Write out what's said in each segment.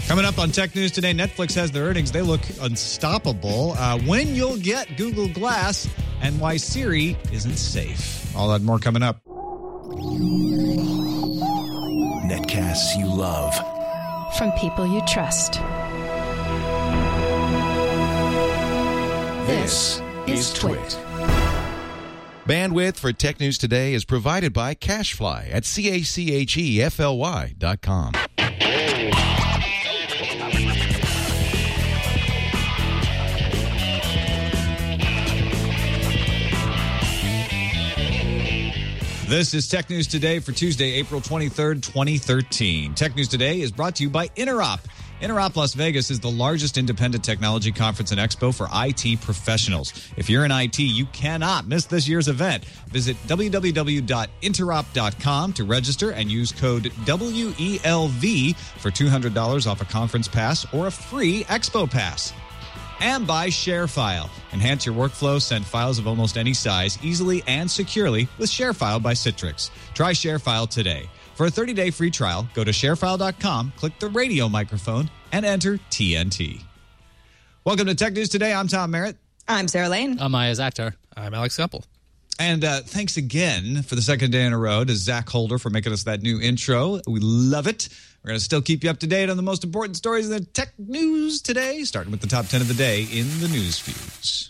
Coming up on Tech News Today, Netflix has their earnings. They look unstoppable. When you'll get Google Glass and why Siri isn't safe. All that and more coming up. Netcasts you love. From people you trust. This is Twit. Bandwidth for Tech News Today is provided by CacheFly at CacheFly.com. This is Tech News Today for Tuesday, April 23rd, 2013. Tech News Today is brought to you by Interop. Interop Las Vegas is the largest independent technology conference and expo for IT professionals. If you're in IT, you cannot miss this year's event. Visit www.interop.com to register and use code WELV for $200 off a conference pass or a free expo pass. And by ShareFile. Enhance your workflow, send files of almost any size easily and securely with ShareFile by Citrix. Try ShareFile today. For a 30-day free trial, go to sharefile.com, click the radio microphone, and enter TNT. Welcome to Tech News Today. I'm Tom Merritt. I'm Sarah Lane. I'm Maya Zakhtar. I'm Alex Semple. And thanks again for the second day in a row to Zach Holder for making us that new intro. We love it. We're going to still keep you up to date on the most important stories in the tech news today, starting with the top 10 of the day in the news feeds.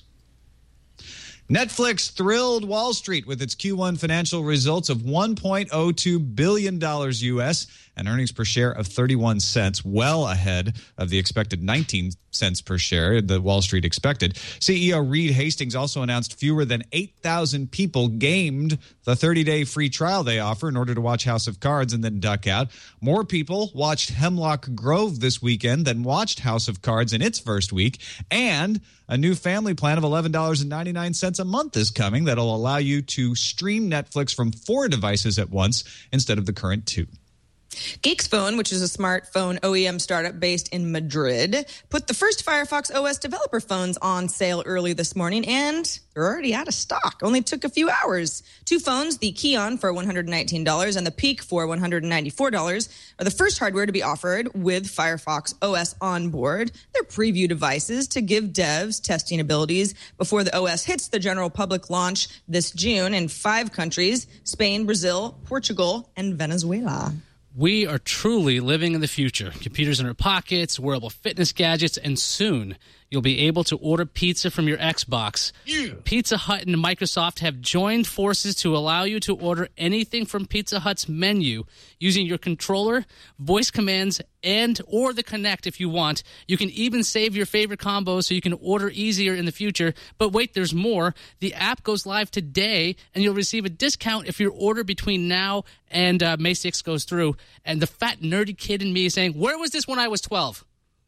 Netflix thrilled Wall Street with its Q1 financial results of $1.02 billion U.S. and earnings per share of 31 cents, well ahead of the expected 19 cents per share that Wall Street expected. CEO Reed Hastings also announced fewer than 8,000 people gamed the 30-day free trial they offer in order to watch House of Cards and then duck out. More people watched Hemlock Grove this weekend than watched House of Cards in its first week, and a new family plan of $11.99 a month is coming that'll allow you to stream Netflix from 4 devices at once instead of the current 2. Geeksphone, which is a smartphone OEM startup based in Madrid, put the first Firefox OS developer phones on sale early this morning, and they're already out of stock. Only took a few hours. 2 phones, the Kion for $119 and the Peak for $194, are the first hardware to be offered with Firefox OS on board. They're preview devices to give devs testing abilities before the OS hits the general public launch this June in 5 countries: Spain, Brazil, Portugal, and Venezuela. We are truly living in the future. Computers in our pockets, wearable fitness gadgets, and soon you'll be able to order pizza from your Xbox. Yeah. Pizza Hut and Microsoft have joined forces to allow you to order anything from Pizza Hut's menu using your controller, voice commands, and or the Kinect if you want. You can even save your favorite combos so you can order easier in the future. But wait, there's more. The app goes live today, and you'll receive a discount if your order between now and May 6th goes through. And the fat, nerdy kid in me is saying, where was this when I was 12?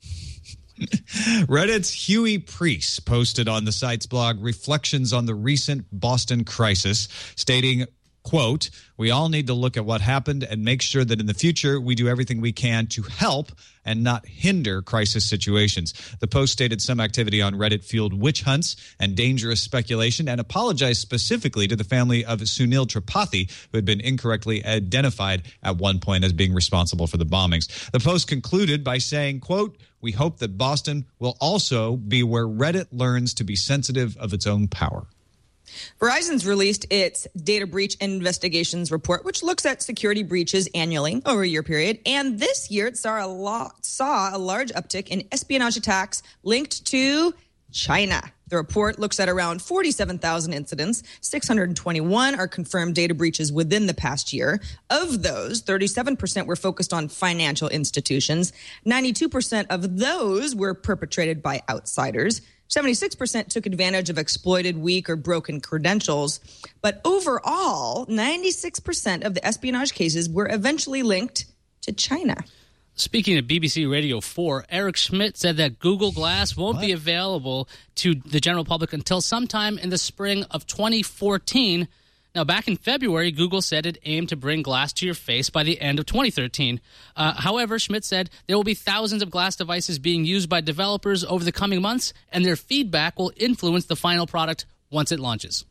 Reddit's Huey Priest posted on the site's blog reflections on the recent Boston crisis, stating, quote, "We all need to look at what happened and make sure that in the future we do everything we can to help and not hinder crisis situations." The post stated some activity on Reddit fueled witch hunts and dangerous speculation and apologized specifically to the family of Sunil Tripathi, who had been incorrectly identified at one point as being responsible for the bombings. The post concluded by saying, quote, "We hope that Boston will also be where Reddit learns to be sensitive of its own power." Verizon's released its data breach investigations report, which looks at security breaches annually over a year period. And this year, it saw a large uptick in espionage attacks linked to China. The report looks at around 47,000 incidents. 621 are confirmed data breaches within the past year. Of those, 37% were focused on financial institutions. 92% of those were perpetrated by outsiders. 76% took advantage of exploited weak or broken credentials. But overall, 96% of the espionage cases were eventually linked to China. Speaking of BBC Radio 4, Eric Schmidt said that Google Glass won't be available to the general public until sometime in the spring of 2014. Now, back in February, Google said it aimed to bring Glass to your face by the end of 2013. However, Schmidt said there will be thousands of Glass devices being used by developers over the coming months, and their feedback will influence the final product once it launches.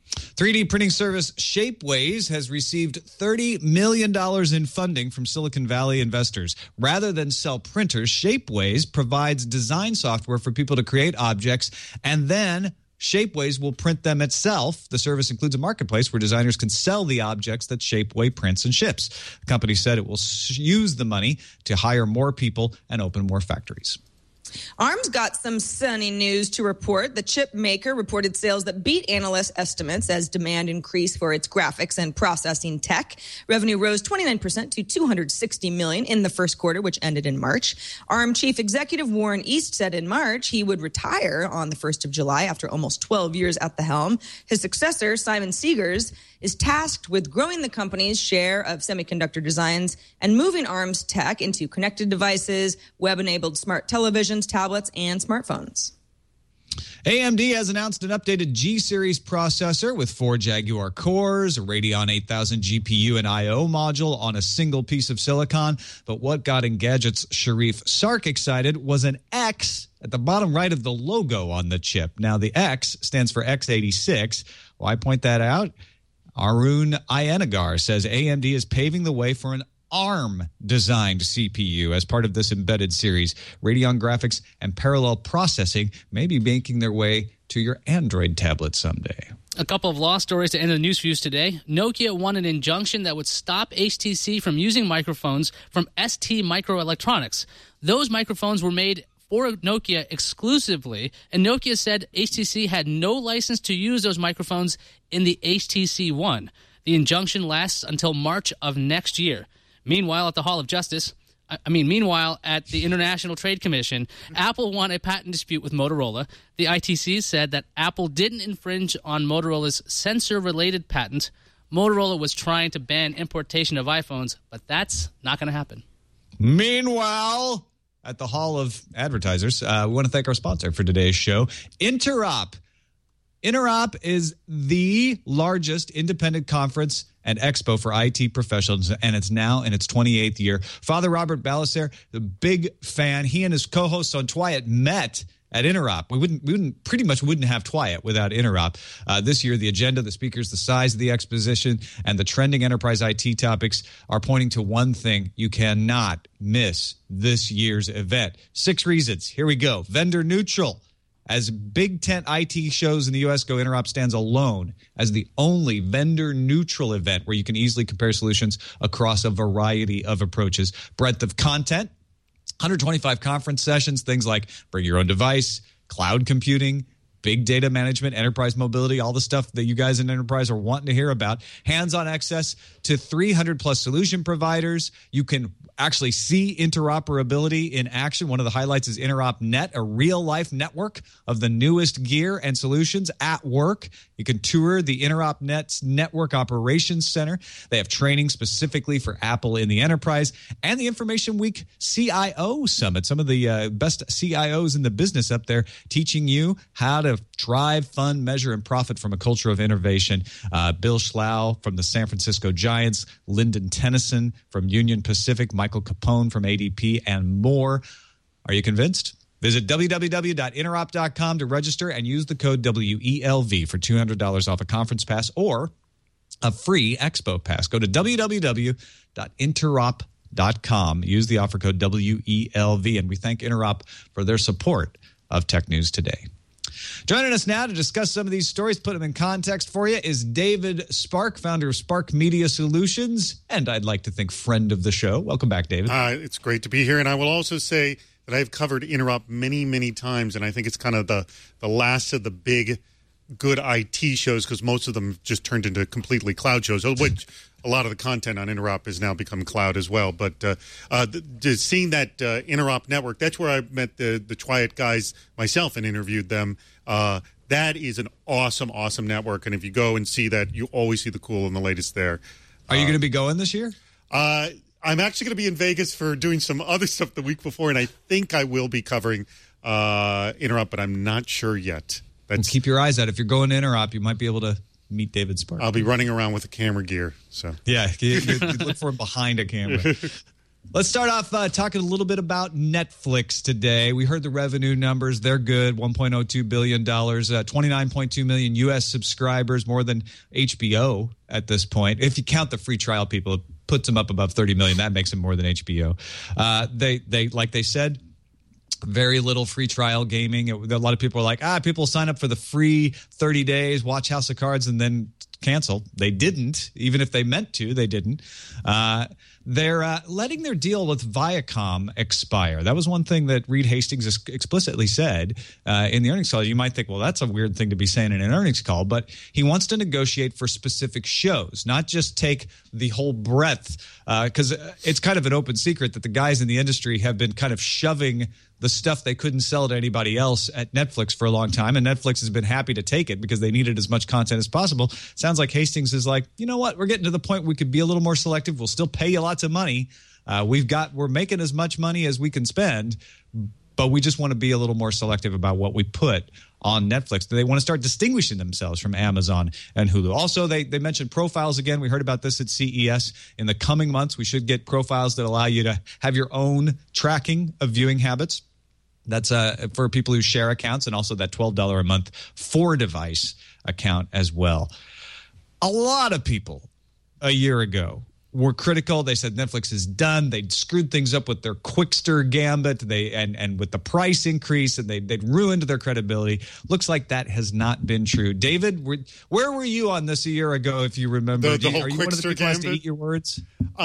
3D printing service Shapeways has received $30 million in funding from Silicon Valley investors. Rather than sell printers, Shapeways provides design software for people to create objects, and then Shapeways will print them itself. The service includes a marketplace where designers can sell the objects that Shapeway prints and ships. The company said it will use the money to hire more people and open more factories. ARM's got some sunny news to report. The chip maker reported sales that beat analyst estimates as demand increased for its graphics and processing tech. Revenue rose 29% to $260 million in the first quarter, which ended in March. ARM chief executive Warren East said in March he would retire on the 1st of July after almost 12 years at the helm. His successor, Simon Segars, is tasked with growing the company's share of semiconductor designs and moving ARM's tech into connected devices, web-enabled smart televisions, tablets, and smartphones. AMD has announced an updated G-Series processor with 4 Jaguar cores, a Radeon 8000 GPU and I/O module on a single piece of silicon. But what got Engadget's Sharif Sark excited was an X at the bottom right of the logo on the chip. Now, the X stands for x86. Why point that out? Arun Iyanagar says AMD is paving the way for an ARM-designed CPU as part of this embedded series. Radeon graphics and parallel processing may be making their way to your Android tablet someday. A couple of law stories to end the news views today. Nokia won an injunction that would stop HTC from using microphones from ST Microelectronics. Those microphones were made for Nokia exclusively, and Nokia said HTC had no license to use those microphones in the HTC One. The injunction lasts until March of next year. Meanwhile, at the Hall of Justice, meanwhile, at the International Trade Commission, Apple won a patent dispute with Motorola. The ITC said that Apple didn't infringe on Motorola's sensor-related patent. Motorola was trying to ban importation of iPhones, but that's not going to happen. Meanwhile, at the Hall of Advertisers, we want to thank our sponsor for today's show, Interop. Interop is the largest independent conference and expo for IT professionals, and it's now in its 28th year. Father Robert Balaser, the big fan, he and his co-hosts on Twyat met at Interop. We wouldn't have Twyat without Interop. This year, the agenda, the speakers, the size of the exposition, and the trending enterprise IT topics are pointing to one thing. You cannot miss this year's event. 6 reasons. Here we go. Vendor neutral. As big tent IT shows in the U.S. go, Interop stands alone as the only vendor-neutral event where you can easily compare solutions across a variety of approaches. Breadth of content, 125 conference sessions, things like bring your own device, cloud computing, big data management, enterprise mobility, all the stuff that you guys in enterprise are wanting to hear about. Hands-on access to 300-plus solution providers. You can actually see interoperability in action. One of the highlights is InteropNet, a real-life network of the newest gear and solutions at work. You can tour the InteropNet's Network Operations Center. They have training specifically for Apple in the enterprise, and the Information Week CIO Summit. Some of the best CIOs in the business up there teaching you how to drive, fund, measure, and profit from a culture of innovation. Bill Schlau from the San Francisco Giants, Lyndon Tennyson from Union Pacific, Michael Capone from ADP, and more. Are you convinced? Visit www.interop.com to register and use the code WELV for $200 off a conference pass or a free expo pass. Go to www.interop.com. Use the offer code WELV, and we thank Interop for their support of Tech News Today. Joining us now to discuss some of these stories, put them in context for you, is David Spark, founder of Spark Media Solutions, and I'd like to think friend of the show. Welcome back, David. It's great to be here, and I will also say that I've covered Interop many, many times, and I think it's kind of the last of the big, good IT shows because most of them just turned into completely cloud shows, which a lot of the content on Interop has now become cloud as well. But seeing that Interop network, that's where I met the Twyat guys myself and interviewed them. That is an awesome, awesome network. And if you go and see that, you always see the cool and the latest there. Are you going to be going this year? I'm actually going to be in Vegas for doing some other stuff the week before, and I think I will be covering Interop, but I'm not sure yet. Well, keep your eyes out. If you're going to Interop, you might be able to meet David Spark. I'll be running around with a camera gear. So yeah, you look for him behind a camera. Let's start off talking a little bit about Netflix today. We heard the revenue numbers. They're good, $1.02 billion, 29.2 million U.S. subscribers, more than HBO at this point. If you count the free trial people, it puts them up above 30 million. That makes them more than HBO. They like they said, very little free trial gaming. A lot of people are like, people sign up for the free 30 days, watch House of Cards, and then cancel. They didn't. Even if they meant to, they didn't. They're letting their deal with Viacom expire. That was one thing that Reed Hastings explicitly said in the earnings call. You might think, well, that's a weird thing to be saying in an earnings call, but he wants to negotiate for specific shows, not just take the whole breadth, because it's kind of an open secret that the guys in the industry have been kind of shoving the stuff they couldn't sell to anybody else at Netflix for a long time, and Netflix has been happy to take it because they needed as much content as possible. Sounds like Hastings is like, you know what, we're getting to the point we could be a little more selective. We'll still pay you lots of money. We're making as much money as we can spend, but we just want to be a little more selective about what we put on Netflix. They want to start distinguishing themselves from Amazon and Hulu. Also, they mentioned profiles again. We heard about this at CES. In the coming months, we should get profiles that allow you to have your own tracking of viewing habits. That's for people who share accounts, and also that $12 a month 4-device account as well. A lot of people a year ago were critical. They said Netflix is done. They'd screwed things up with their Quickster gambit and with the price increase, and they'd ruined their credibility. Looks like that has not been true. David, where were you on this a year ago, if you remember? The whole Are you Quickster one of the people who has to gambit? eat your words?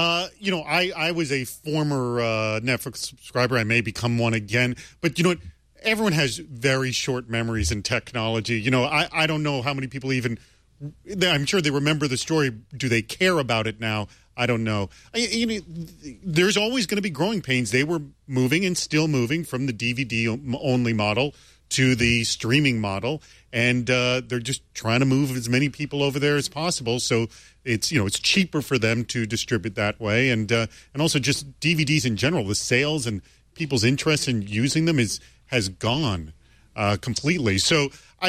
I was a former Netflix subscriber. I may become one again. But you know what? Everyone has very short memories in technology. You know, I don't know how many people even – I'm sure they remember the story. Do they care about it now? I don't know. There's always going to be growing pains. They were moving and still moving from the DVD-only model to the streaming model, and they're just trying to move as many people over there as possible. So it's cheaper for them to distribute that way, and also just DVDs in general. The sales and people's interest in using them has gone completely. So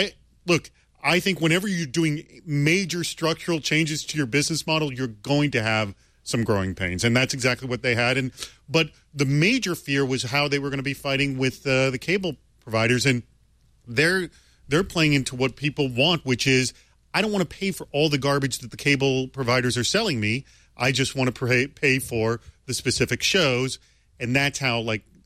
I think whenever you're doing major structural changes to your business model, you're going to have some growing pains, and that's exactly what they had. But the major fear was how they were going to be fighting with the cable providers, and they're playing into what people want, which is, I don't want to pay for all the garbage that the cable providers are selling me. I just want to pay for the specific shows, and that's how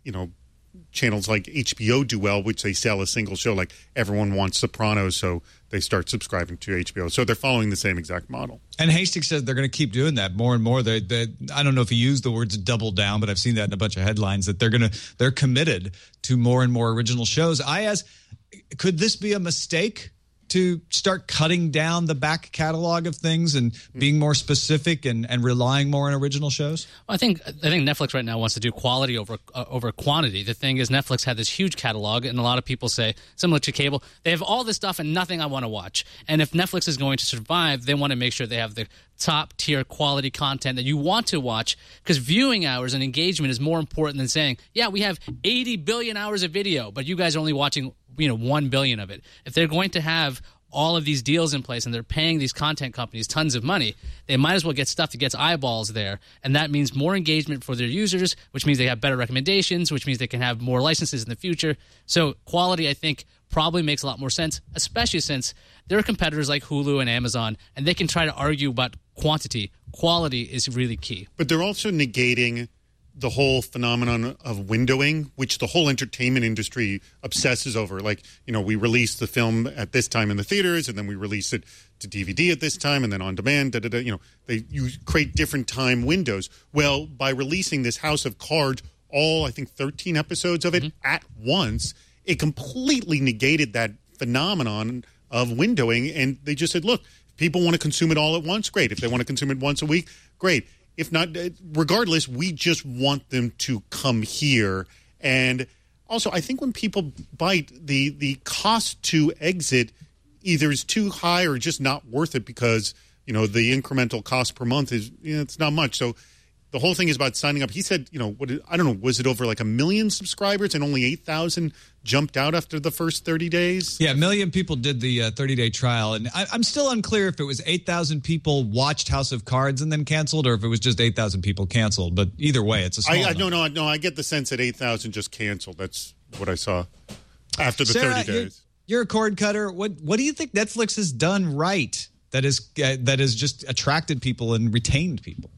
channels like HBO do well, which they sell a single show. Like everyone wants Sopranos, so they start subscribing to HBO. So they're following the same exact model. And Hastings said they're going to keep doing that more and more. I don't know if he used the words double down, but I've seen that in a bunch of headlines that they're committed to more and more original shows. Could this be a mistake to start cutting down the back catalog of things and being more specific and relying more on original shows? Well, I think Netflix right now wants to do quality over quantity. The thing is, Netflix had this huge catalog, and a lot of people say, similar to cable, they have all this stuff and nothing I want to watch. And if Netflix is going to survive, they want to make sure they have the top-tier quality content that you want to watch, because viewing hours and engagement is more important than saying, yeah, we have 80 billion hours of video, but you guys are only watching 1 billion of it. If they're going to have all of these deals in place and they're paying these content companies tons of money, they might as well get stuff that gets eyeballs there. And that means more engagement for their users, which means they have better recommendations, which means they can have more licenses in the future. So quality, I think, probably makes a lot more sense, especially since there are competitors like Hulu and Amazon, and they can try to argue about quantity. Quality is really key. But they're also negating the whole phenomenon of windowing, which the whole entertainment industry obsesses over. Like, we release the film at this time in the theaters, and then we release it to DVD at this time, and then on demand, you create different time windows. Well, by releasing this House of Cards, all, I think, 13 episodes of it at once, it completely negated that phenomenon of windowing, and they just said, look, if people want to consume it all at once, great. If they want to consume it once a week, great. If not, regardless, we just want them to come here. And also, I think when people bite, the cost to exit either is too high or just not worth it because, the incremental cost per month is, it's not much. So the whole thing is about signing up. He said, I don't know, was it over like 1 million subscribers and only 8,000 jumped out after the first 30 days? Yeah, 1 million people did the 30-day trial. And I'm still unclear if it was 8,000 people watched House of Cards and then canceled, or if it was just 8,000 people canceled. But either way, it's a small number. No, I get the sense that 8,000 just canceled. That's what I saw after the Sarah, 30 days. You're a cord cutter. What do you think Netflix has done right that has just attracted people and retained people?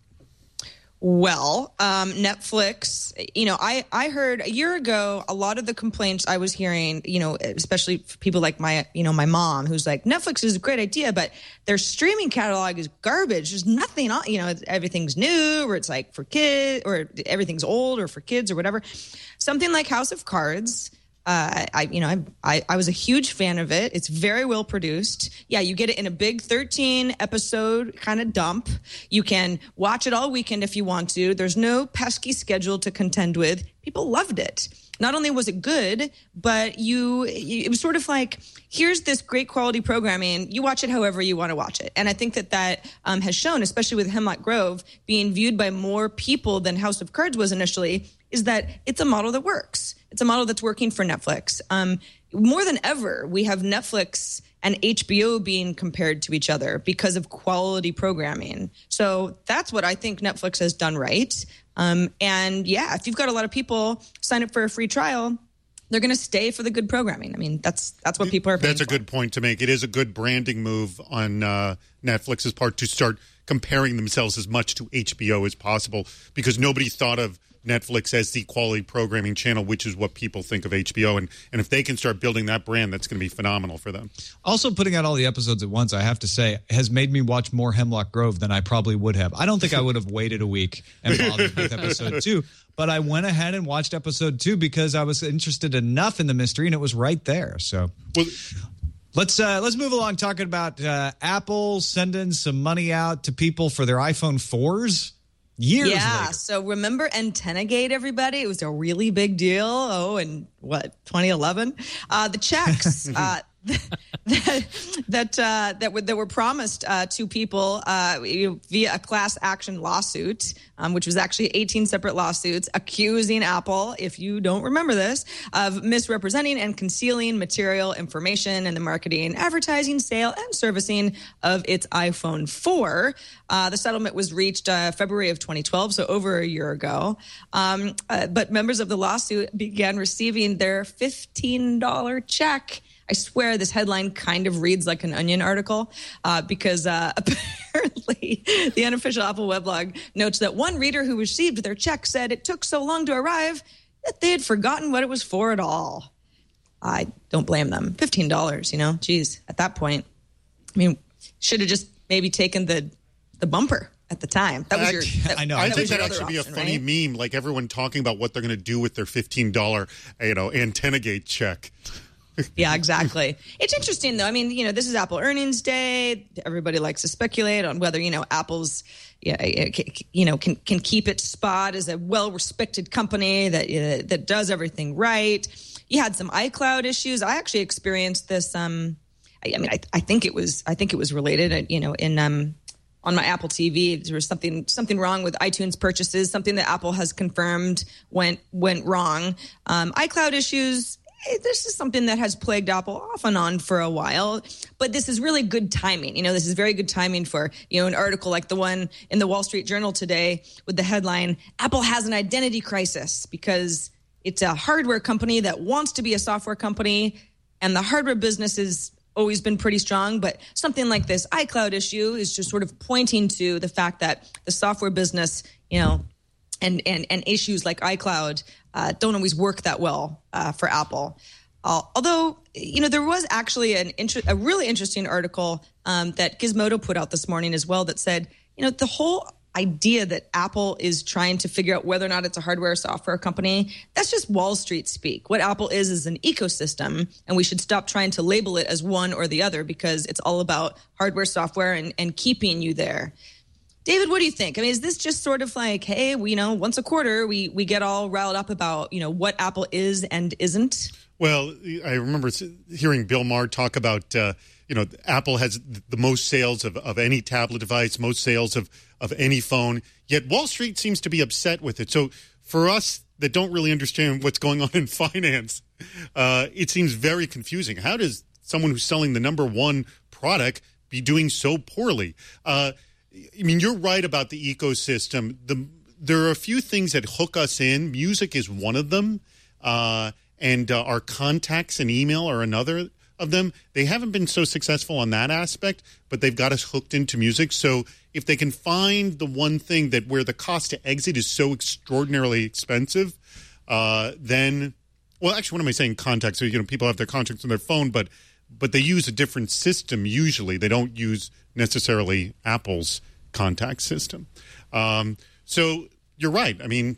Well, Netflix, I heard a year ago, a lot of the complaints I was hearing, especially for people like my mom, who's like, Netflix is a great idea, but their streaming catalog is garbage. There's nothing on, everything's new, or it's like for kids, or everything's old or for kids or whatever. Something like House of Cards. I was a huge fan of it. It's very well produced. Yeah, you get it in a big 13 episode kind of dump. You can watch it all weekend if you want to. There's no pesky schedule to contend with. People loved it. Not only was it good, but it was sort of like, here's this great quality programming. You watch it however you want to watch it. And I think that has shown, especially with Hemlock Grove being viewed by more people than House of Cards was initially, is that it's a model that works. It's a model that's working for Netflix. More than ever, we have Netflix and HBO being compared to each other because of quality programming. So that's what I think Netflix has done right. And yeah, if you've got a lot of people sign up for a free trial, they're going to stay for the good programming. I mean, that's what people are paying That's a good point to make. It is a good branding move on Netflix's part to start comparing themselves as much to HBO as possible, because nobody thought of Netflix as the quality programming channel, which is what people think of HBO. And if they can start building that brand, that's going to be phenomenal for them. Also, putting out all the episodes at once, I have to say, has made me watch more Hemlock Grove than I probably would have. I don't think I would have waited a week and bothered with episode 2, but I went ahead and watched episode 2 because I was interested enough in the mystery, and it was right there. So let's move along, talking about Apple sending some money out to people for their iPhone 4s. Years later. So remember Antennagate, everybody? It was a really big deal. In 2011? The checks that were promised to people via a class action lawsuit, which was actually 18 separate lawsuits accusing Apple, if you don't remember this, of misrepresenting and concealing material information in the marketing, advertising, sale, and servicing of its iPhone 4. The settlement was reached February of 2012, so over a year ago. But members of the lawsuit began receiving their $15 check. I swear this headline kind of reads like an Onion article because apparently the unofficial Apple weblog notes that one reader who received their check said it took so long to arrive that they had forgotten what it was for at all. I don't blame them. $15, geez, at that point. I mean, should have just maybe taken the bumper at the time. That was I know. I think that actually be a funny meme, like everyone talking about what they're going to do with their $15, Antennagate check. Yeah, exactly. It's interesting, though. I mean, this is Apple earnings day. Everybody likes to speculate on whether, Apple's, can keep its spot as a well-respected company that does everything right. You had some iCloud issues. I actually experienced this. I think it was related. On my Apple TV, there was something wrong with iTunes purchases. Something that Apple has confirmed went wrong. iCloud issues. This is something that has plagued Apple off and on for a while, but this is really good timing. This is very good timing for, an article like the one in the Wall Street Journal today with the headline, Apple has an identity crisis because it's a hardware company that wants to be a software company, and the hardware business has always been pretty strong, but something like this iCloud issue is just sort of pointing to the fact that the software business, and issues like iCloud don't always work that well for Apple. Although, there was actually a really interesting article that Gizmodo put out this morning as well that said, the whole idea that Apple is trying to figure out whether or not it's a hardware or software company, that's just Wall Street speak. What Apple is an ecosystem, and we should stop trying to label it as one or the other because it's all about hardware, software, and keeping you there. David, what do you think? I mean, is this just sort of like, hey, once a quarter we get all riled up about, what Apple is and isn't? Well, I remember hearing Bill Maher talk about, Apple has the most sales of any tablet device, most sales of any phone, yet Wall Street seems to be upset with it. So for us that don't really understand what's going on in finance, it seems very confusing. How does someone who's selling the number one product be doing so poorly? You're right about the ecosystem. There are a few things that hook us in. Music is one of them. And our contacts and email are another of them. They haven't been so successful on that aspect, but they've got us hooked into music. So if they can find the one thing that where the cost to exit is so extraordinarily expensive, then, well, actually, what am I saying? Contacts. So, people have their contacts on their phone, but they use a different system usually. They don't use necessarily Apple's contact system. So you're right. I mean,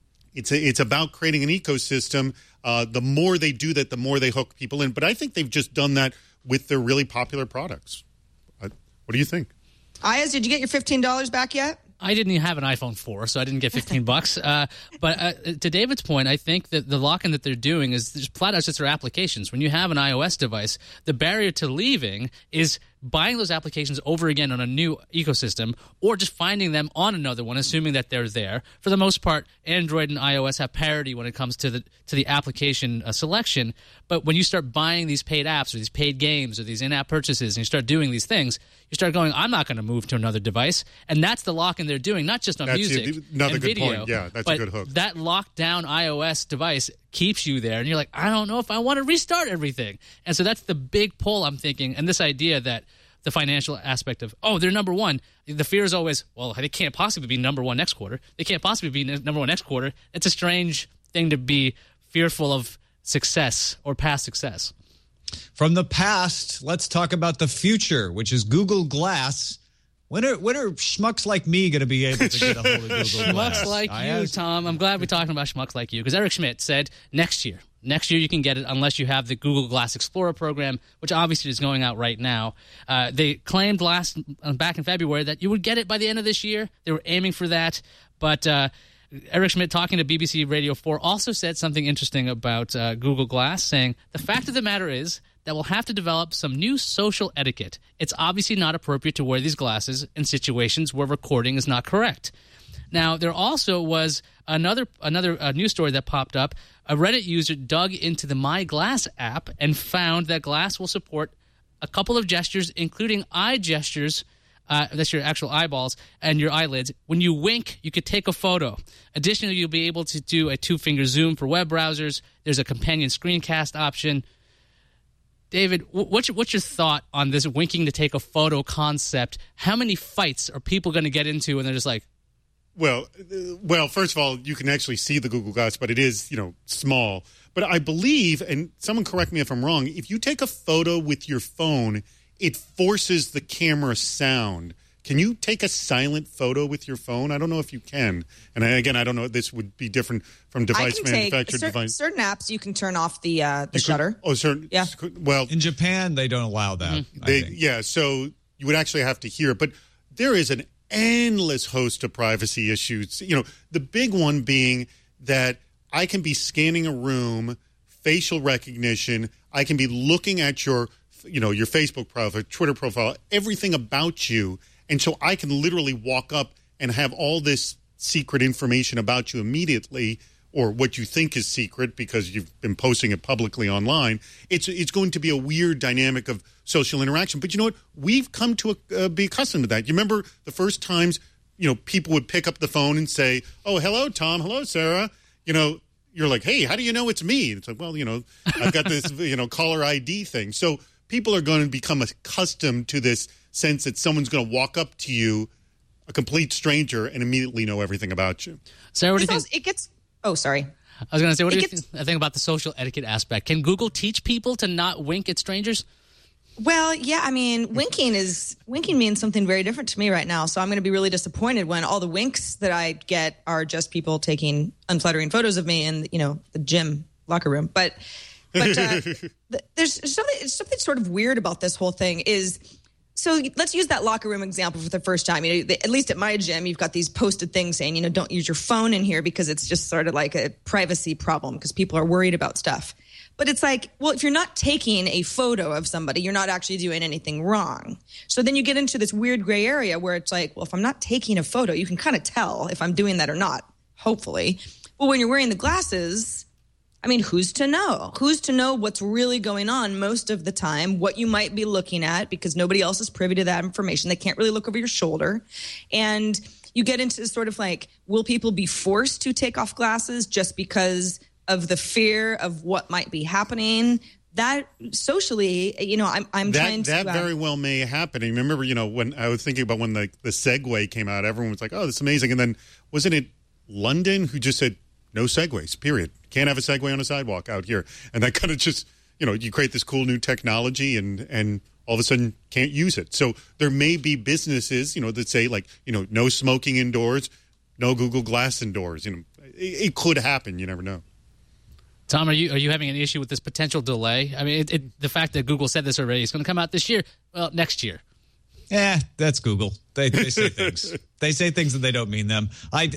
it's about creating an ecosystem. The more they do that, the more they hook people in. But I think they've just done that with their really popular products. What do you think? Ayaz, did you get your $15 back yet? I didn't even have an iPhone 4, so I didn't get $15. But to David's point, I think that the lock-in that they're doing is just flat out just their applications. When you have an iOS device, the barrier to leaving is buying those applications over again on a new ecosystem or just finding them on another one, assuming that they're there. For the most part, Android and iOS have parity when it comes to the application selection. But when you start buying these paid apps or these paid games or these in-app purchases and you start doing these things, you start going, I'm not going to move to another device. And that's the lock-in they're doing, not just on music another and good video. Point. Yeah, that's but a good hook. That locked-down iOS device keeps you there. And you're like, I don't know if I want to restart everything. And so that's the big pull I'm thinking. And this idea that the financial aspect of, they're number one. The fear is always, well, they can't possibly be number one next quarter. They can't possibly be number one next quarter. It's a strange thing to be fearful of success or past success. From the past, let's talk about the future, which is Google Glass. When are schmucks like me going to be able to get a hold of Google Glass? Schmucks like you, Tom. I'm glad we're talking about schmucks like you, because Eric Schmidt said next year you can get it unless you have the Google Glass Explorer program, which obviously is going out right now. They claimed back in February that you would get it by the end of this year. They were aiming for that. But Eric Schmidt, talking to BBC Radio 4, also said something interesting about Google Glass, saying, the fact of the matter is that we'll have to develop some new social etiquette. It's obviously not appropriate to wear these glasses in situations where recording is not correct. Now, there also was another news story that popped up. A Reddit user dug into the My Glass app and found that Glass will support a couple of gestures, including eye gestures. That's your actual eyeballs and your eyelids. When you wink, you could take a photo. Additionally, you'll be able to do a 2-finger zoom for web browsers. There's a companion screencast option. David, what's your thought on this winking to take a photo concept? How many fights are people going to get into and they're just like... Well, first of all, you can actually see the Google Glass, but it is, small. But I believe, and someone correct me if I'm wrong, if you take a photo with your phone, it forces the camera sound. Can you take a silent photo with your phone? I don't know if you can. And I don't know. This would be different from device manufacturer to device. Certain apps you can turn off the shutter. Certain. Yeah. Well, in Japan they don't allow that. Yeah. So you would actually have to hear it, but there is an endless host of privacy issues. The big one being that I can be scanning a room, facial recognition. I can be looking at your Facebook profile, Twitter profile, everything about you. And so I can literally walk up and have all this secret information about you immediately, or what you think is secret because you've been posting it publicly online. It's going to be a weird dynamic of social interaction. But you know what? We've come to be accustomed to that. You remember the first times, people would pick up the phone and say, "Oh, hello, Tom. Hello, Sarah." You're like, "Hey, how do you know it's me?" It's like, well, I've got this, caller ID thing. So people are going to become accustomed to this sense that someone's going to walk up to you, a complete stranger, and immediately know everything about you. Sarah, what do you think? Oh, sorry. I was going to say, what do you think about the social etiquette aspect? Can Google teach people to not wink at strangers? Well, yeah, I mean, winking means something very different to me right now. So I'm going to be really disappointed when all the winks that I get are just people taking unflattering photos of me in, the gym locker room. But there's something sort of weird about this whole thing is So let's use that locker room example for the first time. At least at my gym, you've got these posted things saying, don't use your phone in here because it's just sort of like a privacy problem because people are worried about stuff. But it's like, well, if you're not taking a photo of somebody, you're not actually doing anything wrong. So then you get into this weird gray area where it's like, well, if I'm not taking a photo, you can kind of tell if I'm doing that or not, hopefully. Well, when you're wearing the glasses, who's to know? Who's to know what's really going on most of the time, what you might be looking at, because nobody else is privy to that information. They can't really look over your shoulder. And you get into sort of like, will people be forced to take off glasses just because of the fear of what might be happening? That socially, I'm trying to... That very well may happen. And remember, when I was thinking about when the Segway came out, everyone was like, oh, this is amazing. And then wasn't it London who just said, no Segways, period. Can't have a Segway on a sidewalk out here. And that kind of just, you create this cool new technology and all of a sudden can't use it. So there may be businesses, that say like, no smoking indoors, no Google Glass indoors. It could happen. You never know. Tom, are you having an issue with this potential delay? The fact that Google said this already, it's going to come out this year. Well, next year. Yeah, that's Google. They say things. They say things and they don't mean them.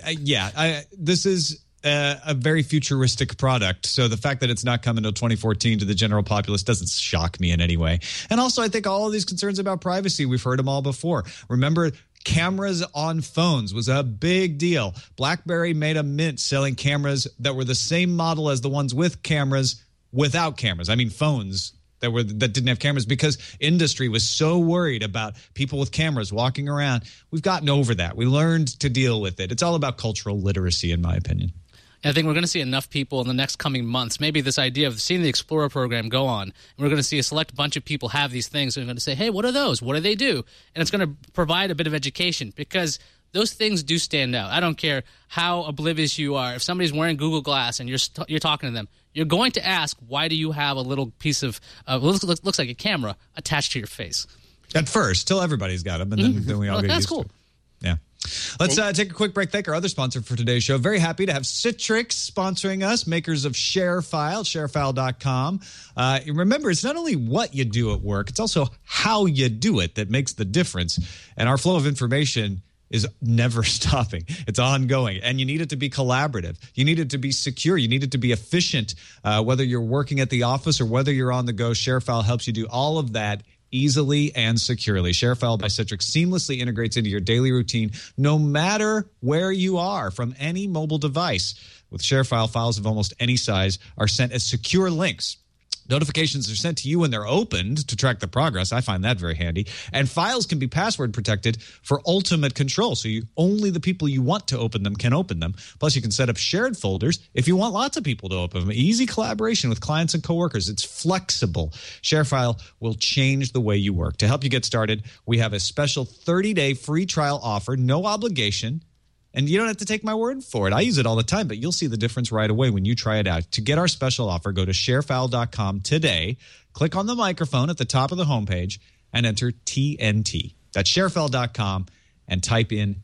This is a very futuristic product. So the fact that it's not coming until 2014 to the general populace doesn't shock me in any way. And also, I think all of these concerns about privacy, we've heard them all before. Remember, cameras on phones was a big deal. BlackBerry made a mint selling cameras that were the same model as the ones with cameras without cameras. Phones that didn't have cameras because industry was so worried about people with cameras walking around. We've gotten over that. We learned to deal with it. It's all about cultural literacy, in my opinion. I think we're going to see enough people in the next coming months. Maybe this idea of seeing the Explorer program go on, and we're going to see a select bunch of people have these things. And they're going to say, hey, what are those? What do they do? And it's going to provide a bit of education because those things do stand out. I don't care how oblivious you are. If somebody's wearing Google Glass and you're talking to them, you're going to ask, why do you have a little piece of looks like a camera attached to your face? At first, till everybody's got them, and then we all get used to it. Yeah. Let's take a quick break. Thank our other sponsor for today's show. Very happy to have Citrix sponsoring us, makers of ShareFile, sharefile.com. Remember, it's not only what you do at work, it's also how you do it that makes the difference. And our flow of information is never stopping. It's ongoing. And you need it to be collaborative. You need it to be secure. You need it to be efficient. Whether you're working at the office or whether you're on the go, ShareFile helps you do all of that easily and securely. ShareFile by Citrix seamlessly integrates into your daily routine, no matter where you are, from any mobile device. With ShareFile, files of almost any size are sent as secure links. Notifications are sent to you when they're opened to track the progress. I find that very handy. And files can be password protected for ultimate control. So only the people you want to open them can open them. Plus, you can set up shared folders if you want lots of people to open them. Easy collaboration with clients and coworkers. It's flexible. ShareFile will change the way you work. To help you get started, we have a special 30-day free trial offer, no obligation. And you don't have to take my word for it. I use it all the time, but you'll see the difference right away when you try it out. To get our special offer, go to sharefile.com today, click on the microphone at the top of the homepage, and enter TNT. That's sharefile.com and type in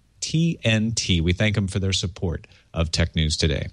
TNT. We thank them for their support of Tech News Today.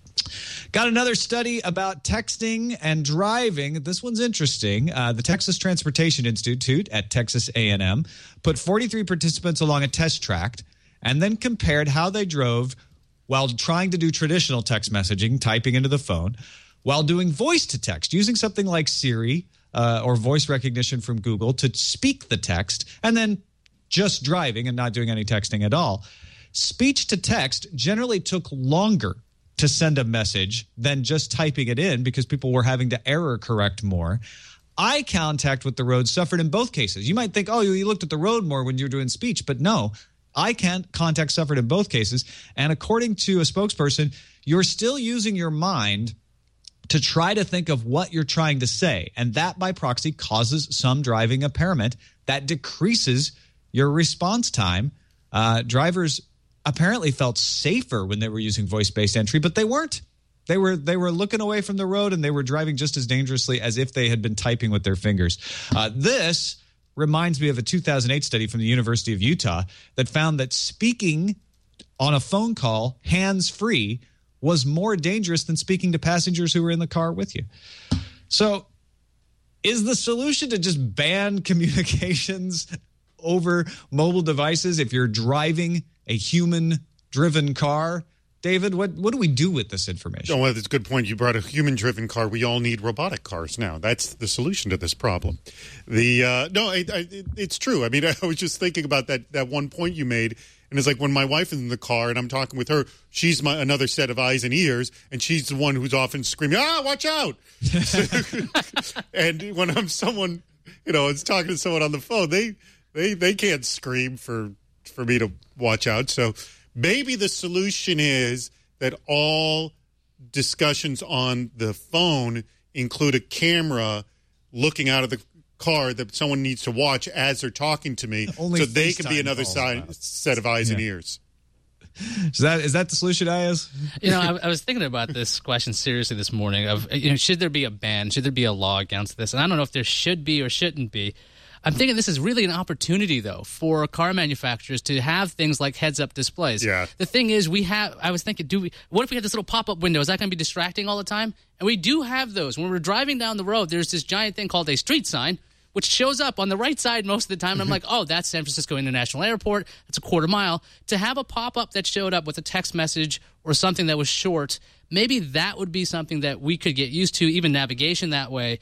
Got another study about texting and driving. This one's interesting. The Texas Transportation Institute at Texas A&M put 43 participants along a test track and then compared how they drove while trying to do traditional text messaging, typing into the phone, while doing voice-to-text, using something like Siri or voice recognition from Google to speak the text, and then just driving and not doing any texting at all. Speech-to-text generally took longer to send a message than just typing it in because people were having to error correct more. Eye contact with the road suffered in both cases. You might think, oh, you looked at the road more when you're doing speech, but no. Eye contact suffered in both cases. And according to a spokesperson, you're still using your mind to try to think of what you're trying to say. And that, by proxy, causes some driving impairment that decreases your response time. Drivers apparently felt safer when they were using voice-based entry, but they weren't. They were looking away from the road, and they were driving just as dangerously as if they had been typing with their fingers. This reminds me of a 2008 study from the University of Utah that found that speaking on a phone call hands-free was more dangerous than speaking to passengers who were in the car with you. So Is the solution to just ban communications over mobile devices if you're driving a human-driven car? David, what do we do with this information? Oh, well, that's a good point. You brought a human-driven car. We all need robotic cars now. That's the solution to this problem. It's true. I mean, I was just thinking about that one point you made, and it's like when my wife is in the car and I'm talking with her, she's another set of eyes and ears, and she's the one who's often screaming, watch out! And when I'm someone, is talking to someone on the phone, they can't scream for me to watch out. So maybe the solution is that all discussions on the phone include a camera looking out of the car that someone needs to watch as they're talking to me, so they can be another set of eyes and ears. Is that the solution, Ayaz? I was thinking about this question seriously this morning of, should there be a ban? Should there be a law against this? And I don't know if there should be or shouldn't be. I'm thinking this is really an opportunity, though, for car manufacturers to have things like heads-up displays. Yeah. The thing is, I was thinking, what if we had this little pop-up window? Is that going to be distracting all the time? And we do have those. When we're driving down the road, there's this giant thing called a street sign, which shows up on the right side most of the time. And I'm like, oh, that's San Francisco International Airport. That's a quarter mile. To have a pop-up that showed up with a text message or something that was short, maybe that would be something that we could get used to, even navigation that way.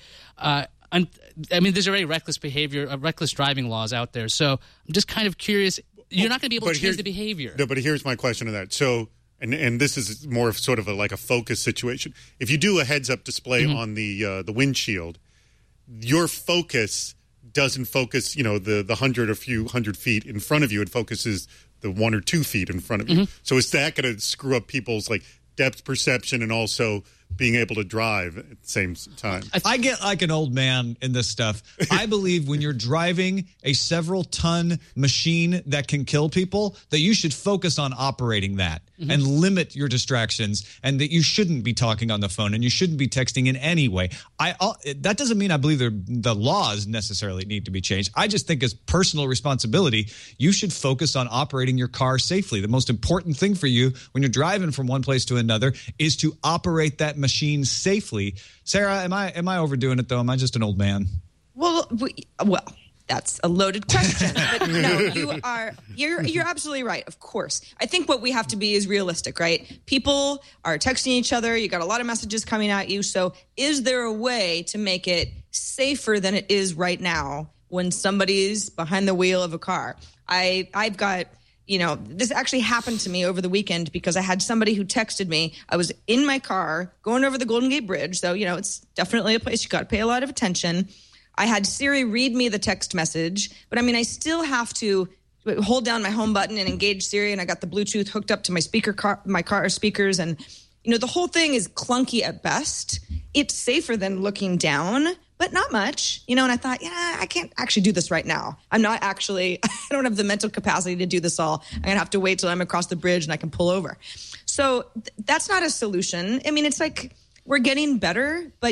There's already reckless driving laws out there. So I'm just kind of curious. You're not going to be able to change the behavior. No, but here's my question to that. So, and this is more of sort of like a focus situation. If you do a heads-up display on the windshield, your focus doesn't focus, the 100 or few hundred feet in front of you. It focuses the 1 or 2 feet in front of you. So is that going to screw up people's depth perception and also being able to drive at the same time? I get like an old man in this stuff. I believe when you're driving a several-ton machine that can kill people, that you should focus on operating that and limit your distractions, and that you shouldn't be talking on the phone and you shouldn't be texting in any way. That doesn't mean I believe the laws necessarily need to be changed. I just think as personal responsibility, you should focus on operating your car safely. The most important thing for you when you're driving from one place to another is to operate that machine safely. Sarah, am I overdoing it though? Am I just an old man? Well, that's a loaded question. But no, you're absolutely right. Of course. I think what we have to be is realistic, right? People are texting each other. You got a lot of messages coming at you. So is there a way to make it safer than it is right now when somebody's behind the wheel of a car? I've got, this actually happened to me over the weekend because I had somebody who texted me. I was in my car going over the Golden Gate Bridge. So, it's definitely a place you got to pay a lot of attention. I had Siri read me the text message, but I still have to hold down my home button and engage Siri, and I got the Bluetooth hooked up to my car speakers, and the whole thing is clunky at best. It's safer than looking down, but not much, and I thought, I can't actually do this right now. I don't have the mental capacity to do this all. I'm gonna have to wait till I'm across the bridge and I can pull over. So that's not a solution. It's like, we're getting better, but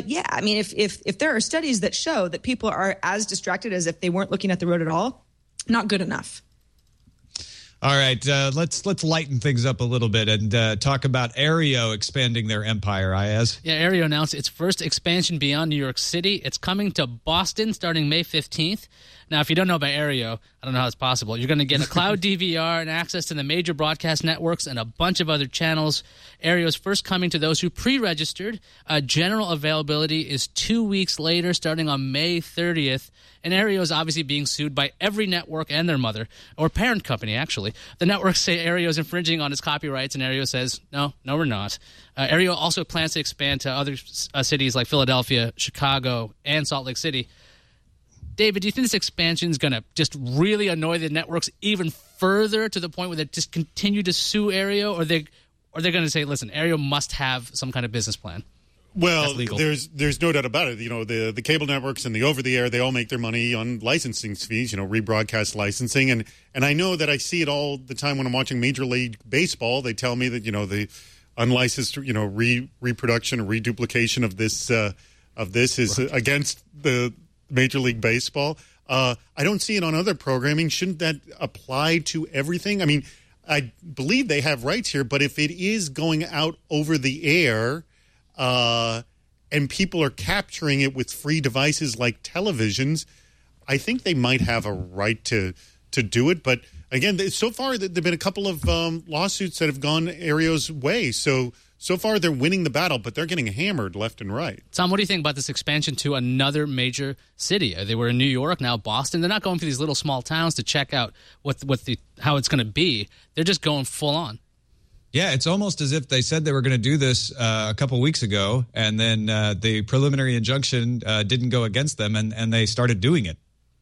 if there are studies that show that people are as distracted as if they weren't looking at the road at all, not good enough. All right, let's lighten things up a little bit and talk about Aereo expanding their empire, Ayaz. Yeah, Aereo announced its first expansion beyond New York City. It's coming to Boston starting May 15th. Now, if you don't know about Aereo, I don't know how it's possible. You're going to get a cloud DVR and access to the major broadcast networks and a bunch of other channels. Aereo is first coming to those who pre-registered. General availability is 2 weeks later, starting on May 30th. And Aereo is obviously being sued by every network and their mother, or parent company, actually. The networks say Aereo is infringing on its copyrights, and Aereo says, no, we're not. Aereo also plans to expand to other cities like Philadelphia, Chicago, and Salt Lake City. David, do you think this expansion is going to just really annoy the networks even further to the point where they just continue to sue Aereo, or they're going to say, listen, Aereo must have some kind of business plan? Well, there's no doubt about it. The cable networks and the over-the-air, they all make their money on licensing fees, rebroadcast licensing. And I know that I see it all the time when I'm watching Major League Baseball. They tell me that, the unlicensed, reproduction or reduplication of this is against the Major League Baseball. I don't see it on other programming. Shouldn't that apply to everything? I believe they have rights here, but if it is going out over the air, and people are capturing it with free devices like televisions, I think they might have a right to do it. But again, so far there have been a couple of lawsuits that have gone Aereo's way. So far they're winning the battle, but they're getting hammered left and right. Tom, what do you think about this expansion to another major city? They were in New York, now Boston. They're not going for these little small towns to check out how it's going to be. They're just going full on. Yeah, it's almost as if they said they were going to do this a couple weeks ago, and then the preliminary injunction didn't go against them, and they started doing it.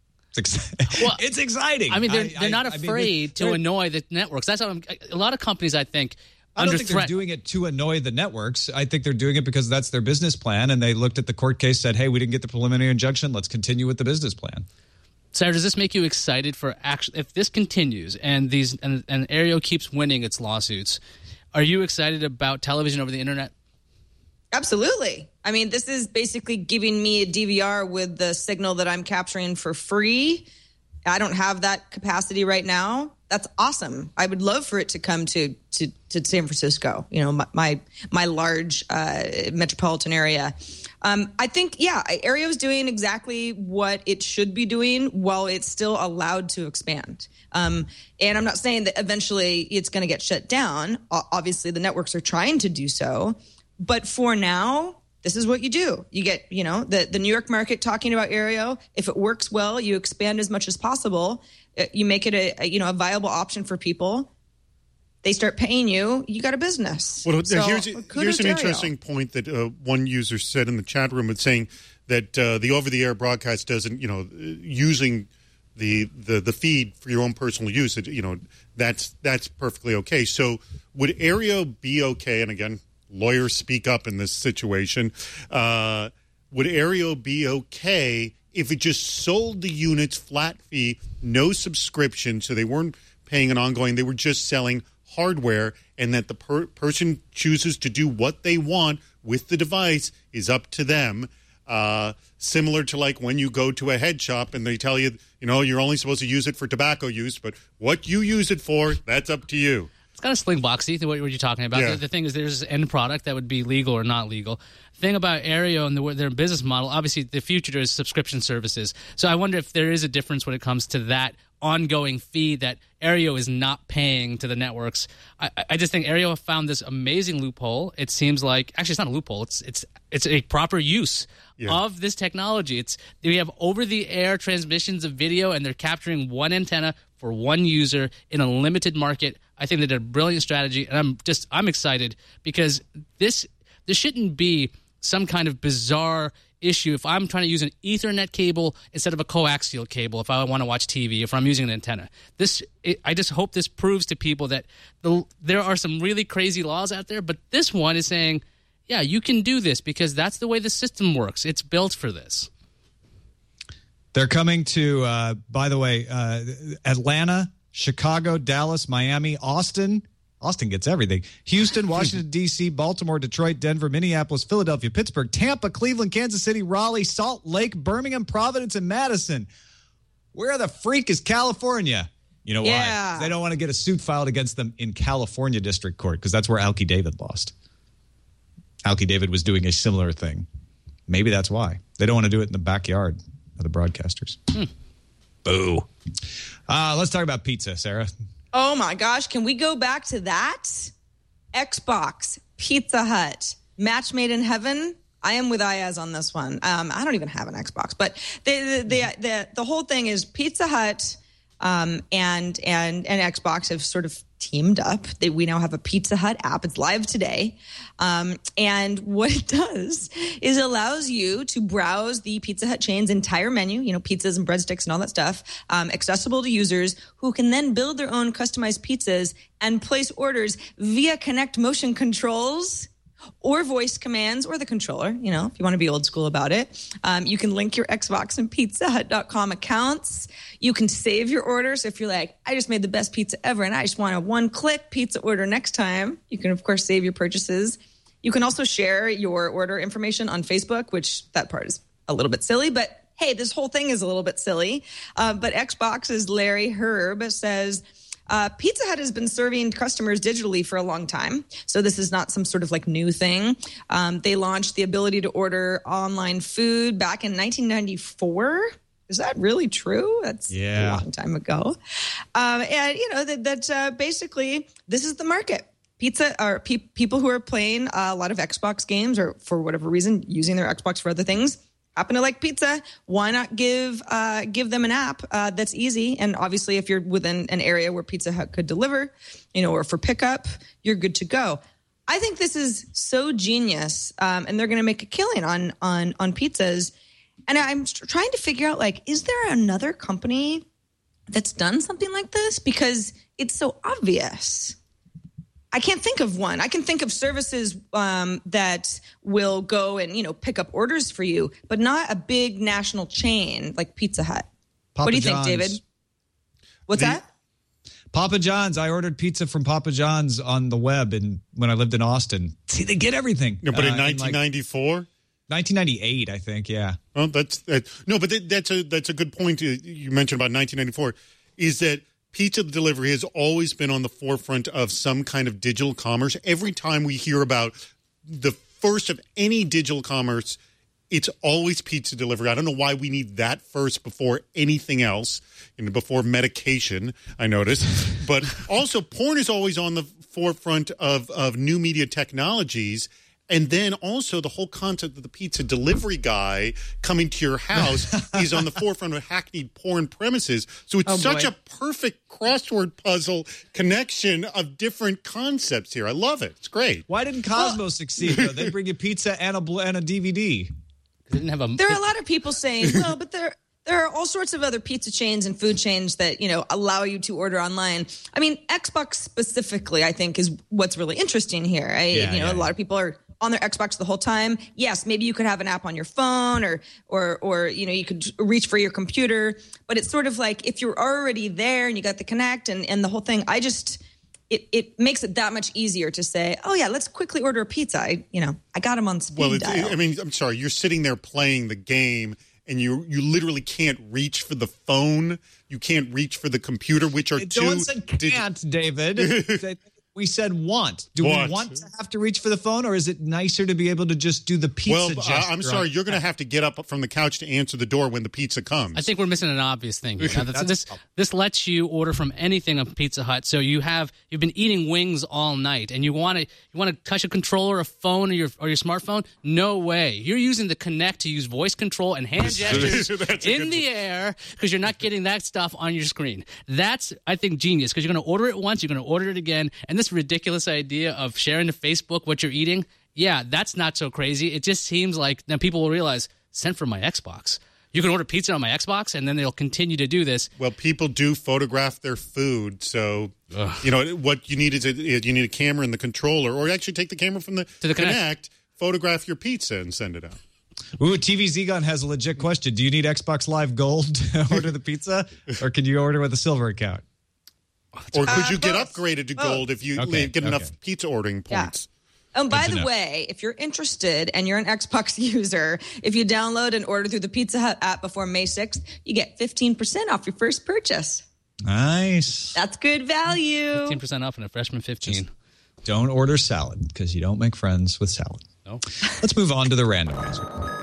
It's exciting. I mean, they're not afraid to annoy the networks. That's how a lot of companies, I think, I don't think they're doing it to annoy the networks. I think they're doing it because that's their business plan, and they looked at the court case, said, hey, we didn't get the preliminary injunction. Let's continue with the business plan. Sarah, does this make you excited for action? If this continues and Aereo keeps winning its lawsuits, are you excited about television over the internet? Absolutely. I mean, this is basically giving me a DVR with the signal that I'm capturing for free. I don't have that capacity right now. That's awesome. I would love for it to come to San Francisco, my large metropolitan area. I think, Aereo is doing exactly what it should be doing while it's still allowed to expand. And I'm not saying that eventually it's going to get shut down. Obviously, the networks are trying to do so. But for now, this is what you do. You get, the New York market talking about Aereo. If it works well, you expand as much as possible. You make it a viable option for people. They start paying you. You got a business. Well, here's an interesting point that one user said in the chat room, with saying that the over-the-air broadcast doesn't, using the feed for your own personal use. That's perfectly okay. So would Aereo be okay? And again, lawyers speak up in this situation. Would Aereo be okay if it just sold the units flat fee, no subscription, so they weren't paying an ongoing, they were just selling hardware, and that the person chooses to do what they want with the device is up to them? Similar to like when you go to a head shop and they tell you, you're only supposed to use it for tobacco use, but what you use it for, that's up to you. It's kind of slingboxy, what you're talking about. Yeah. The thing is, there's an end product that would be legal or not legal. The thing about Aereo and their business model, obviously the future is subscription services. So I wonder if there is a difference when it comes to that ongoing fee that Aereo is not paying to the networks. I just think Aereo found this amazing loophole. It seems like, actually it's not a loophole, it's a proper use of this technology. We have over-the-air transmissions of video, and they're capturing one antenna for one user in a limited market. I think they did a brilliant strategy, and I'm excited because this shouldn't be some kind of bizarre issue. If I'm trying to use an Ethernet cable instead of a coaxial cable, if I want to watch TV, if I'm using an antenna, I just hope this proves to people that there are some really crazy laws out there, but this one is saying, yeah, you can do this because that's the way the system works. It's built for this. They're coming to, by the way, Atlanta, Chicago, Dallas, Miami, Austin. Austin gets everything. Houston, Washington, D.C., Baltimore, Detroit, Denver, Minneapolis, Philadelphia, Pittsburgh, Tampa, Cleveland, Kansas City, Raleigh, Salt Lake, Birmingham, Providence, and Madison. Where the freak is California? You know why? They don't want to get a suit filed against them in California District Court because that's where Alki David lost. Alki David was doing a similar thing. Maybe that's why. They don't want to do it in the backyard of the broadcasters. Boo. Let's talk about pizza, Sarah. Oh, my gosh. Can we go back to that? Xbox, Pizza Hut, match made in heaven. I am with Ayaz on this one. I don't even have an Xbox. But the whole thing is Pizza Hut and Xbox have sort of teamed up. We now have a Pizza Hut app. It's live today. And what it does is allows you to browse the Pizza Hut chain's entire menu, pizzas and breadsticks and all that stuff, accessible to users who can then build their own customized pizzas and place orders via Kinect motion controls or voice commands or the controller, if you want to be old school about it. You can link your Xbox and PizzaHut.com accounts. You can save your orders. If you're like, I just made the best pizza ever and I just want a one-click pizza order next time, you can, of course, save your purchases. You can also share your order information on Facebook, which that part is a little bit silly, but hey, this whole thing is a little bit silly. But Xbox's Larry Herb says, Pizza Hut has been serving customers digitally for a long time, so this is not some sort of like new thing. They launched the ability to order online food back in 1994. Is that really true? That's a long time ago. And you know that basically this is the market. Pizza or people who are playing a lot of Xbox games or for whatever reason using their Xbox for other things happen to like pizza. Why not give them an app that's easy? And obviously, if you're within an area where Pizza Hut could deliver, you know, or for pickup, you're good to go. I think this is so genius, and they're going to make a killing on pizzas. And I'm trying to figure out, like, is there another company that's done something like this? Because it's so obvious. I can't think of one. I can think of services that will go and, you know, pick up orders for you, but not a big national chain like Pizza Hut. What do you think, David? What's that? Papa John's. I ordered pizza from Papa John's on the web when I lived in Austin. See, they get everything. No, but in 1994? 1998, I think, yeah. Well, that's a good point you mentioned about 1994, is that pizza delivery has always been on the forefront of some kind of digital commerce. Every time we hear about the first of any digital commerce, it's always pizza delivery. I don't know why we need that first before anything else, before medication, I noticed. But also, porn is always on the forefront of new media technologies. And then also the whole concept of the pizza delivery guy coming to your house is on the forefront of hackneyed porn premises. So it's such a perfect crossword puzzle connection of different concepts here. I love it. It's great. Why didn't Cosmo succeed, though? They bring you pizza and a DVD. Didn't have a. There are a lot of people saying, well, but there are all sorts of other pizza chains and food chains that, you know, allow you to order online. I mean, Xbox specifically, I think, is what's really interesting here. A lot of people are on their Xbox the whole time. Yes, maybe you could have an app on your phone or you know, you could reach for your computer, but it's sort of like if you're already there and you got the Connect and the whole thing, it makes it that much easier to say, oh yeah, let's quickly order a pizza. I got them on speed dial. I'm sorry, you're sitting there playing the game and you literally can't reach for the phone. You can't reach for the computer, which are two. No one said can't, David. We said want. Do we want to have to reach for the phone, or is it nicer to be able to just do the pizza gesture? I'm sorry. You're going to have to get up from the couch to answer the door when the pizza comes. I think we're missing an obvious thing. This lets you order from anything on Pizza Hut. So you've been eating wings all night, and you want to touch a controller, a phone, or your smartphone. No way. You're using the Connect to use voice control and hand gestures in the air because you're not getting that stuff on your screen. That's, I think, genius because you're going to order it once, you're going to order it again, and this ridiculous idea of sharing to Facebook what you're eating, yeah, that's not so crazy. It just seems like now people will realize, sent from my Xbox. You can order pizza on my Xbox, and then they'll continue to do this. Well, people do photograph their food, so what you need is you need a camera and the controller, or actually take the camera from the Connect, photograph your pizza, and send it out. Ooh, TV Z-Gun has a legit question. Do you need Xbox Live Gold to order the pizza, or can you order with a silver account? Or could you get upgraded to gold if you get enough pizza ordering points? Yeah. And by the way, if you're interested and you're an Xbox user, if you download and order through the Pizza Hut app before May 6th, you get 15% off your first purchase. Nice. That's good value. 15% off and a freshman 15. Just don't order salad because you don't make friends with salad. No. Let's move on to the randomizer.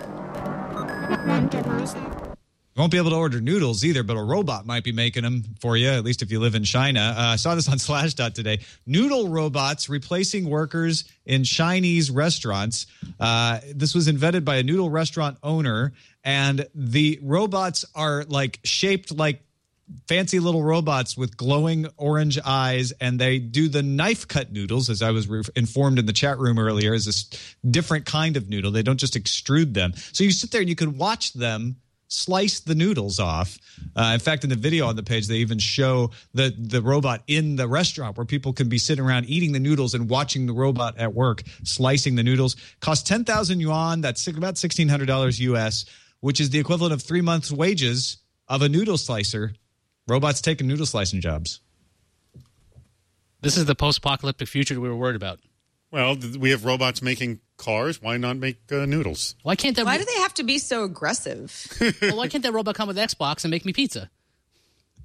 You won't be able to order noodles either, but a robot might be making them for you, at least if you live in China. I saw this on Slashdot today. Noodle robots replacing workers in Chinese restaurants. This was invented by a noodle restaurant owner, and the robots are like shaped like fancy little robots with glowing orange eyes, and they do the knife cut noodles, as I was informed in the chat room earlier, is this different kind of noodle. They don't just extrude them. So you sit there and you can watch them slice the noodles off. In fact, in the video on the page, they even show the robot in the restaurant where people can be sitting around eating the noodles and watching the robot at work slicing the noodles. Cost 10,000 yuan. That's about $1,600 US, which is the equivalent of 3 months' wages of a noodle slicer. Robots taking noodle slicing jobs. This is the post-apocalyptic future we were worried about. Well, we have robots making cars. Why not make noodles? Why do they have to be so aggressive? Well, why can't that robot come with Xbox and make me pizza?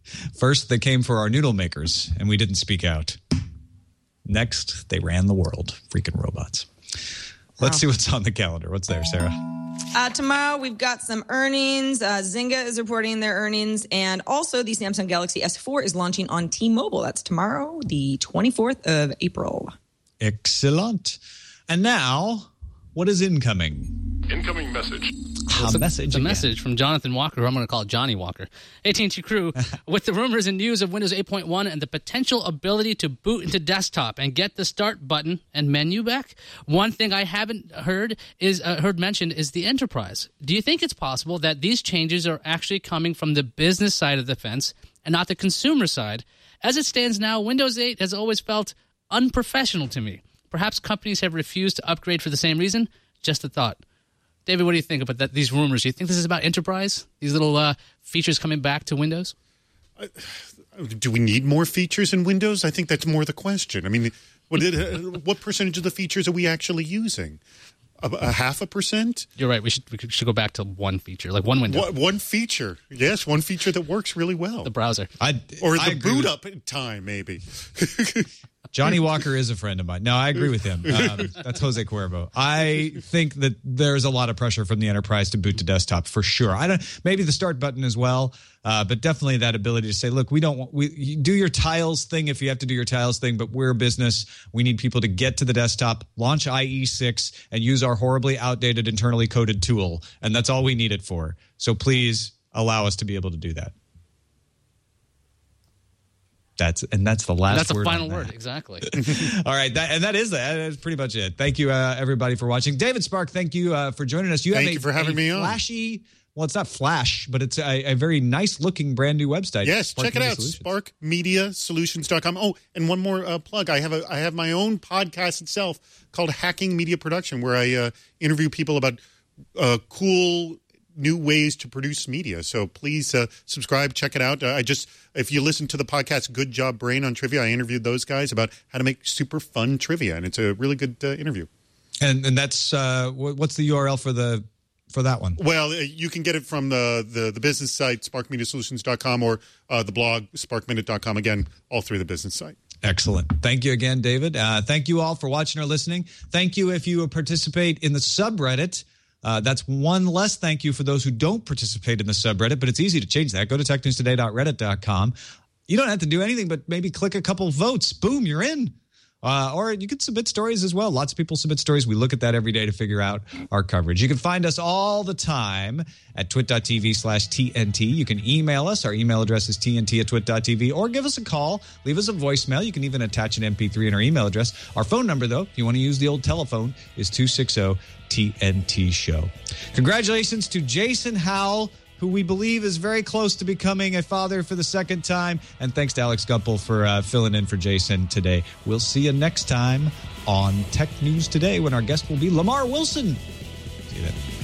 First, they came for our noodle makers, and we didn't speak out. Next, they ran the world. Freaking robots. Let's see what's on the calendar. What's there, Sarah? Tomorrow, we've got some earnings. Zynga is reporting their earnings. And also, the Samsung Galaxy S4 is launching on T-Mobile. That's tomorrow, the 24th of April. Excellent. And now, what is incoming? Incoming message. It's a message from Jonathan Walker, who I'm going to call Johnny Walker. AT&T crew, with the rumors and news of Windows 8.1 and the potential ability to boot into desktop and get the start button and menu back, one thing I haven't heard mentioned is the enterprise. Do you think it's possible that these changes are actually coming from the business side of the fence and not the consumer side? As it stands now, Windows 8 has always felt unprofessional to me. Perhaps companies have refused to upgrade for the same reason. Just a thought. David, what do you think about these rumors? Do you think this is about enterprise? These little features coming back to Windows? Do we need more features in Windows? I think that's more the question. I mean, what percentage of the features are we actually using? A 0.5%? You're right. We should go back to one feature, like one window. One feature. Yes, one feature that works really well. The browser. Or the boot up time, maybe. Johnny Walker is a friend of mine. No, I agree with him. That's Jose Cuervo. I think that there's a lot of pressure from the enterprise to boot to desktop for sure. Maybe the start button as well, but definitely that ability to say, look, you do your tiles thing if you have to do your tiles thing, but we're a business. We need people to get to the desktop, launch IE6, and use our horribly outdated internally coded tool, and that's all we need it for. So please allow us to be able to do that. That's the last word. That's the final word, exactly. All right, that is pretty much it. Thank you, everybody, for watching. David Spark, thank you for joining us. Thank you for having me on. Well, it's not flash, but it's a very nice-looking brand new website. Yes, check it out, sparkmediasolutions.com. Oh, and one more plug. I have my own podcast itself called Hacking Media Production, where I interview people about cool new ways to produce media. So please subscribe, check it out. If you listen to the podcast Good Job Brain on Trivia, I interviewed those guys about how to make super fun trivia, and it's a really good interview. And that's what's the URL for that one? Well, you can get it from the business site, sparkmediasolutions.com, or the blog, sparkminute.com. Again, all through the business site. Excellent. Thank you again, David. Thank you all for watching or listening. Thank you if you participate in the subreddit. That's one less thank you for those who don't participate in the subreddit, but it's easy to change that. Go to technewstoday.reddit.com. You don't have to do anything but maybe click a couple votes. Boom, you're in. Or you can submit stories as well. Lots of people submit stories. We look at that every day to figure out our coverage. You can find us all the time at twit.tv/TNT. You can email us. Our email address is tnt@twit.tv, or give us a call. Leave us a voicemail. You can even attach an MP3 in our email address. Our phone number, though, if you want to use the old telephone, is 260-TNT show. Congratulations to Jason Howell, who we believe is very close to becoming a father for the second time. And thanks to Alex Gumpel for filling in for Jason today. We'll see you next time on Tech News Today when our guest will be Lamar Wilson. See you then.